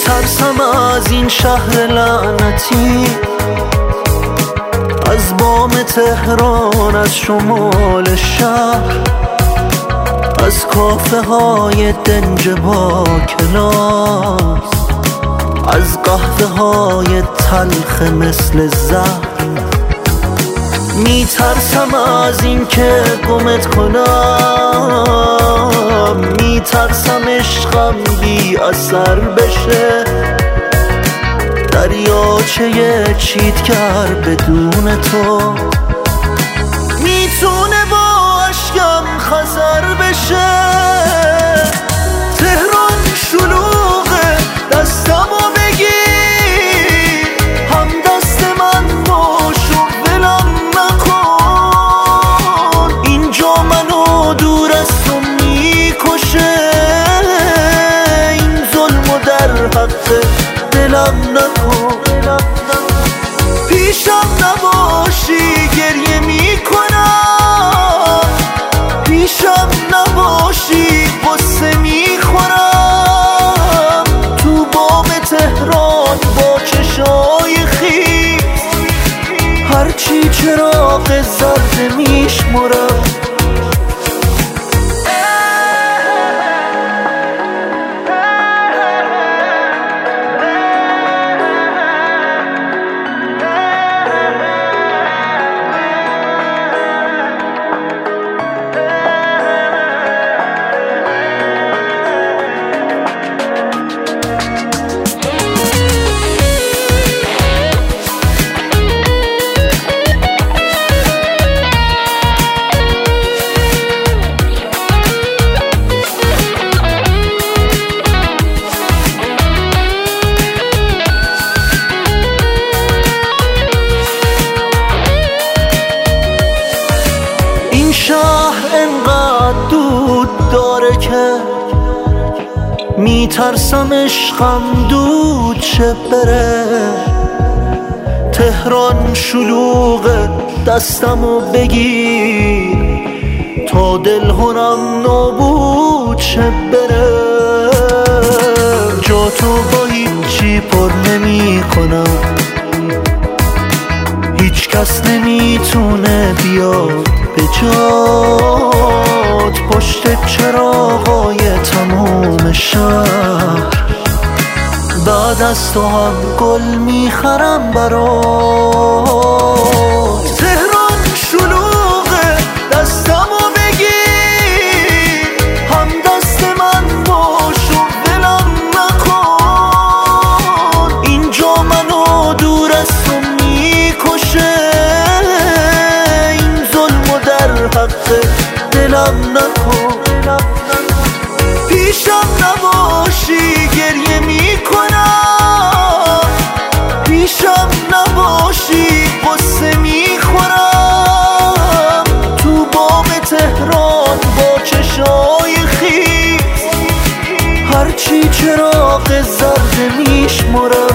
میترسم از این شهر لعنتی، از بام تهران، از شمال شهر، از کافه های دنج با کلاس، از قهوه های تلخ مثل زهر. میترسم از این که گمت کنم، میترسم عشقم بی اثر بشه، دریاچه چیتگر بدون تو میتونه با اشکم خزر بشه. تهران شلوغه، دستمو بگیر، هم دست من باش و ولم نکن. اینجا منو دور از تو میکشه، این ظلمو در حق دلم نکن. پیشم نباشی گریه میکنم، پیشم نباشی قصه میخورم. تو بام تهران با چشای خیس، هرچی چراغ زرد میشمرم. این شهر انقدر دود داره که میترسم عشقم دود شه بره. تهران شلوغه، دستمو بگیر تا دلهرم نابود شه بره. جا تو با هیچی پر نمی کنم، هیچ کس نمیتونه بیاد به جات. پشت چراغای تمام شهر، بعد از تو هم گل میخرم برات. تهران شلوغه، دستمو بگیر، هم دست من باش و ولم نکن. اینجا منو دور از تو میکشه، حق دلم نکن. پیشم نباشی گریه میکنم، پیشم نباشی قصه میخورم. تو بام تهران با چشای خیس، هرچی چراغ زرد میشمرم.